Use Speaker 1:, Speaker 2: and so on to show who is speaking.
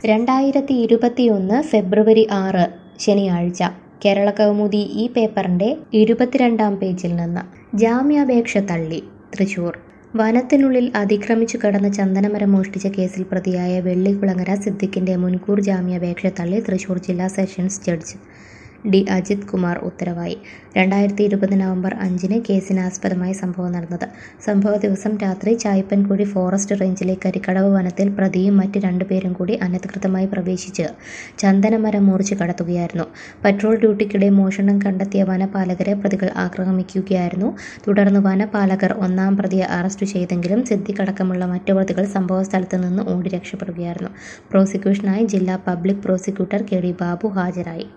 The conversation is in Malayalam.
Speaker 1: 2021 ഫെബ്രുവരി 6 ശനിയാഴ്ച കേരളകൗമുദി ഈ പേപ്പറിന്റെ 22-ാം പേജിൽ നിന്ന് ജാമ്യാപേക്ഷ തള്ളി. തൃശൂർ വനത്തിനുള്ളിൽ അതിക്രമിച്ചു കടന്ന് ചന്ദനമരം മോഷ്ടിച്ച കേസിൽ പ്രതിയായ വെള്ളിക്കുളങ്ങര സിദ്ദിഖിന്റെ മുൻകൂർ ജാമ്യാപേക്ഷ തള്ളി തൃശൂർ ജില്ലാ sessions judge D Ajith Kumar ഉത്തരവായി. 2020 നവംബർ 5-ന് കേസിനാസ്പദമായ സംഭവം നടന്നത്. സംഭവ ദിവസം രാത്രി ചായ്പൻകുഴി ഫോറസ്റ്റ് റേഞ്ചിലെ കരിക്കടവ് വനത്തിൽ പ്രതിയും മറ്റ് 2 പേരും കൂടി അനധികൃതമായി പ്രവേശിച്ച് ചന്ദനമരം മുറിച്ച് കടത്തുകയായിരുന്നു. പട്രോൾ ഡ്യൂട്ടിക്കിടെ മോഷണം കണ്ടെത്തിയ വനപാലകരെ പ്രതികൾ ആക്രമിക്കുകയായിരുന്നു. തുടർന്ന് വനപാലകർ 1-ാം പ്രതിയെ അറസ്റ്റ് ചെയ്തെങ്കിലും സിദ്ദിഖ് അടക്കമുള്ള മറ്റു പ്രതികൾ സംഭവസ്ഥലത്ത് നിന്ന് ഓടി രക്ഷപ്പെടുകയായിരുന്നു. പ്രോസിക്യൂഷനായി ജില്ലാ പബ്ലിക് പ്രോസിക്യൂട്ടർ കെ.ഡി. ബാബു ഹാജരായി.